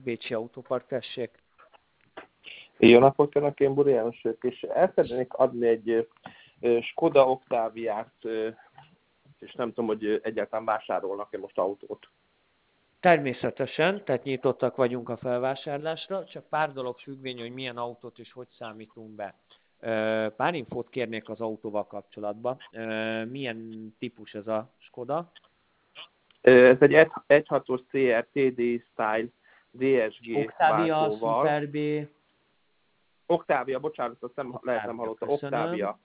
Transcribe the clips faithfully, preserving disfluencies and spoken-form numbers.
Bécsi Autópark, tessék. Jó napot kívánok, én Buri János vagyok, és el szeretnék adni egy uh, Skoda Octaviát, uh, és nem tudom, hogy uh, egyáltalán vásárolnak-e most autót. Természetesen, tehát nyitottak vagyunk a felvásárlásra, csak pár dolog függvény, hogy milyen autót és hogy számítunk be. Pár infót kérnék az autóval kapcsolatban. Milyen típus ez a Skoda? Ez egy egy egész hatos cé er té dé Style dé es gé Octavia, váltóval. Super B. Octavia, bocsánat, azt nem, Octavia, lehet nem hallotta. köszönöm. Octavia.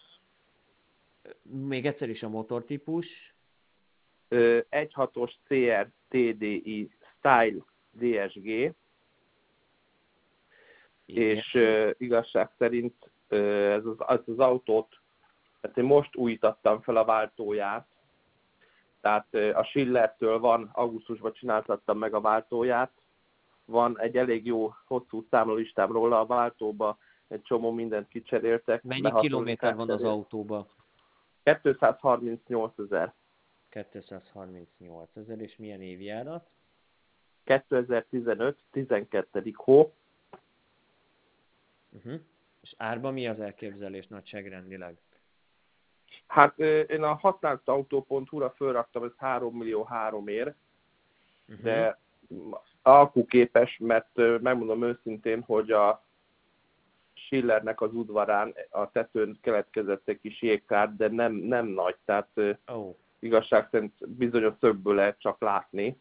Még egyszer is a motortípus. egy egész hatos cé er té dé i Style dé es gé. Igen. És uh, igazság szerint uh, ez az, az, az autót, hát én most újítottam fel a váltóját, tehát uh, a Schillertől van, augusztusban csináltattam meg a váltóját, van egy elég jó hosszú számlólistám róla a váltóba, egy csomó mindent kicseréltek. Mennyi kilométer van az autóba? kétszázharmincnyolcezer. kétszázharmincnyolcezer, és milyen évjárat? kétezer-tizenöt, tizenkettedik hó. Uh-huh. És árban mi az elképzelés nagyságrendileg? Hát én a használt autó pont hu-ra fölraktam, ez három millió három ér, uh-huh. De alkuképes, mert megmondom őszintén, hogy a Schillernek az udvarán a tetőn keletkezett egy kis jégkár, de nem, nem nagy, tehát oh. igazság szerint bizonyos szögből lehet csak látni.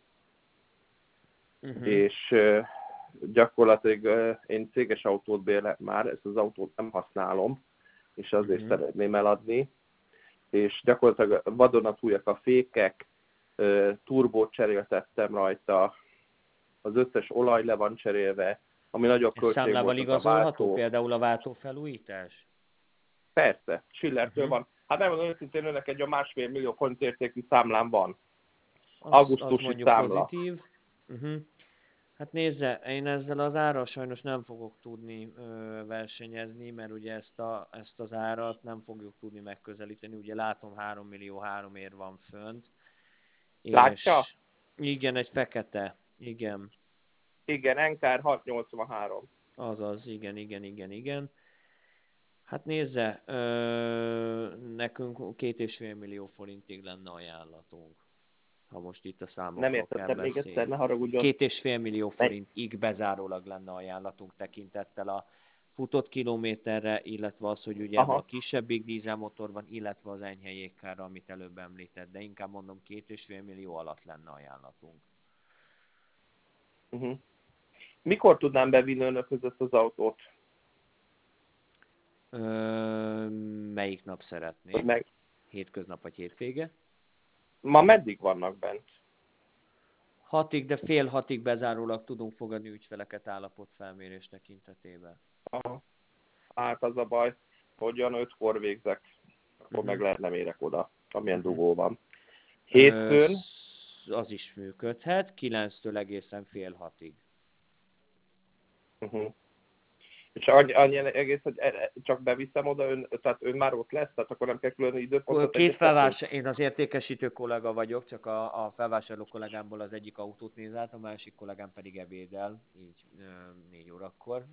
Uh-huh. És gyakorlatilag én céges autót bérlek már, ezt az autót nem használom, és azért uh-huh. szeretném eladni. És gyakorlatilag vadonatújak a fékek, turbót cseréltettem rajta, az összes olaj le van cserélve, ami nagyobb költség volt. Számlával igazolható például a váltófelújítás? Persze, Schillertől uh-huh. van. Hát nem mondom őszintén, önnek egy a másfél millió forint értékű számlám van. Az, Augusztusi az számla. Pozitív. Uh-huh. Hát nézze, én ezzel az árral sajnos nem fogok tudni ö, versenyezni, mert ugye ezt, a, ezt az árat nem fogjuk tudni megközelíteni. Ugye látom három millió három ér van fönt. Látja? És igen, egy fekete. Igen. Igen, en ká er hatszáznyolcvanhárom. Azaz, igen, igen, igen, igen. Hát nézze, ö, nekünk két és fél millió forintig lenne ajánlatunk. Ha most itt a számokról nem kell értettem még egyszer, ne haragudjon. Két és fél millió forintig bezárólag lenne ajánlatunk tekintettel a futott kilométerre, illetve az, hogy ugye a kisebbik dízelmotor van, illetve az enyhe jégkárra, amit előbb említett, de inkább mondom két és fél millió alatt lenne ajánlatunk. Uh-huh. Mikor tudnám bevinni önökhöz ezt az autót? Ö, melyik nap szeretnék? Meg... Hétköznap vagy hétvége? Ma meddig vannak bent? Hatig, de fél hatig bezárólag tudunk fogadni ügyfeleket állapotfelmérés tekintetében. Aha. Hát az a baj, hogy olyan ötkor végzek, akkor uh-huh. meg lehet nem érek oda, amilyen uh-huh. dugó van. Hétfőn? Az is működhet, kilenctől egészen fél hatig. Uh-huh. És annyi, annyi egész, hogy csak beviszem oda, ön, tehát ön már ott lesz, tehát akkor nem kell külön időpontot? Két felvásárló, én az értékesítő kollega vagyok, csak a, a felvásárló kollégámból az egyik autót néz át, a másik kollégám pedig ebédel, így ö, négy órakor.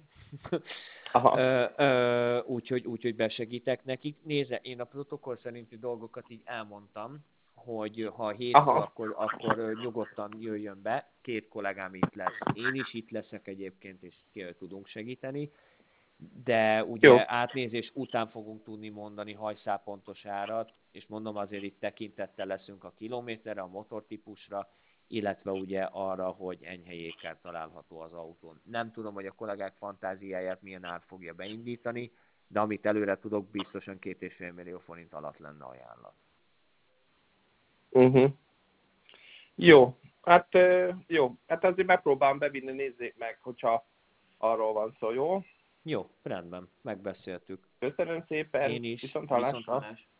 Úgyhogy úgy, úgy besegítek nekik. Nézze, én a protokoll szerinti dolgokat így elmondtam, hogy ha hétfő, akkor, akkor nyugodtan jöjjön be, két kollégám itt lesz, én is itt leszek egyébként, és tudunk segíteni. De ugye Jó. átnézés után fogunk tudni mondani hajszálpontos árat, és mondom azért itt tekintettel leszünk a kilométerre, a motortípusra, illetve ugye arra, hogy enyhe jégkár található az autón. Nem tudom, hogy a kollégák fantáziáját milyen ár fogja beindítani, de amit előre tudok, biztosan két és fél millió forint alatt lenne ajánlat. Uh-huh. Jó, hát jó, hát azért megpróbálom bevinni, nézzék meg, hogyha arról van szó, jó? Jó, rendben, megbeszéltük. Köszönöm szépen. Én is. Viszont hallásra. Viszont hallásra.